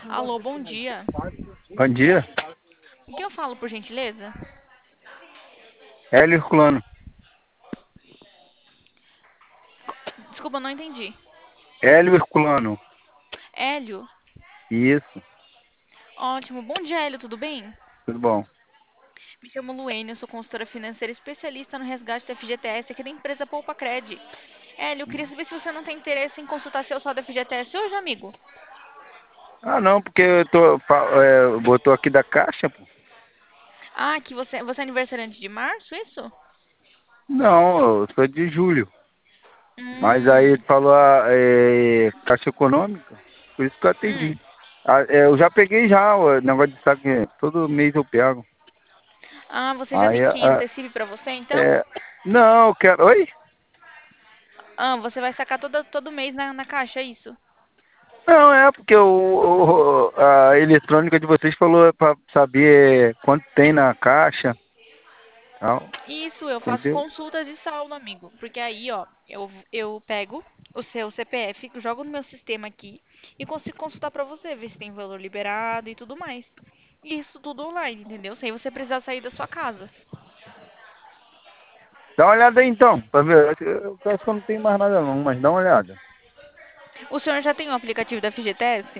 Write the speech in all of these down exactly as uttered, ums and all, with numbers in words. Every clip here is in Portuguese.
Alô, bom dia. Bom dia. O que eu falo, por gentileza? Hélio Herculano. Desculpa, não entendi. Hélio Herculano. Hélio? Isso, Ótimo. Bom dia, Hélio, tudo bem? tudo bom. Me chamo Luene, eu sou consultora financeira especialista no resgate do F G T S aqui da empresa Poupa Cred. Hélio, eu queria saber se você não tem interesse em consultar seu saldo F G T S hoje, amigo. Ah, não, porque eu tô, fa- é, botou aqui da caixa, pô. Ah, que você, você é aniversariante de março, isso? Não, eu sou de julho. Mas aí ele Hum, falou a é, caixa econômica, por isso que eu hum. atendi. Ah, é, eu já peguei já o negócio de saque, todo mês eu pego. Ah, você já Aí, tem que ah, antecipe pra você, então? é, não, eu quero, oi? Ah, você vai sacar todo, todo mês na, na caixa, é isso? Não, é porque o, o- a eletrônica de vocês falou para saber quanto tem na caixa, tal, Isso, eu faço entendeu? consultas de saldo, amigo. Porque aí, ó, eu, eu pego o seu C P F, jogo no meu sistema aqui e consigo consultar pra você, ver se tem valor liberado e tudo mais. Isso tudo online, entendeu? Sem você precisar sair da sua casa. Dá uma olhada aí então, pra ver. Eu acho que eu não tenho mais nada não, mas dá uma olhada. O senhor já tem o aplicativo da F G T S?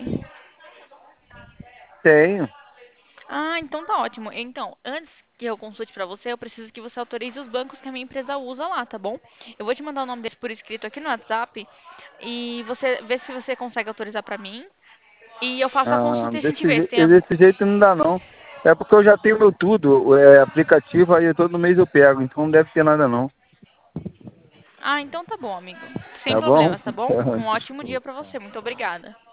Tenho. Ah, então tá ótimo. Então, antes que eu consulte pra você, eu preciso que você autorize os bancos que a minha empresa usa lá, tá bom? Eu vou te mandar o nome deles por escrito aqui no WhatsApp e você vê se você consegue autorizar pra mim. E eu faço a Ah, consulta e a gente desse, vê se je- tem algum. desse jeito não dá não. É porque eu já tenho meu tudo, é aplicativo, aí todo mês eu pego, então não deve ter nada não. Ah, então tá bom, amigo. Sem Tá bom? problemas, tá bom? Um ótimo dia pra você. Muito obrigada.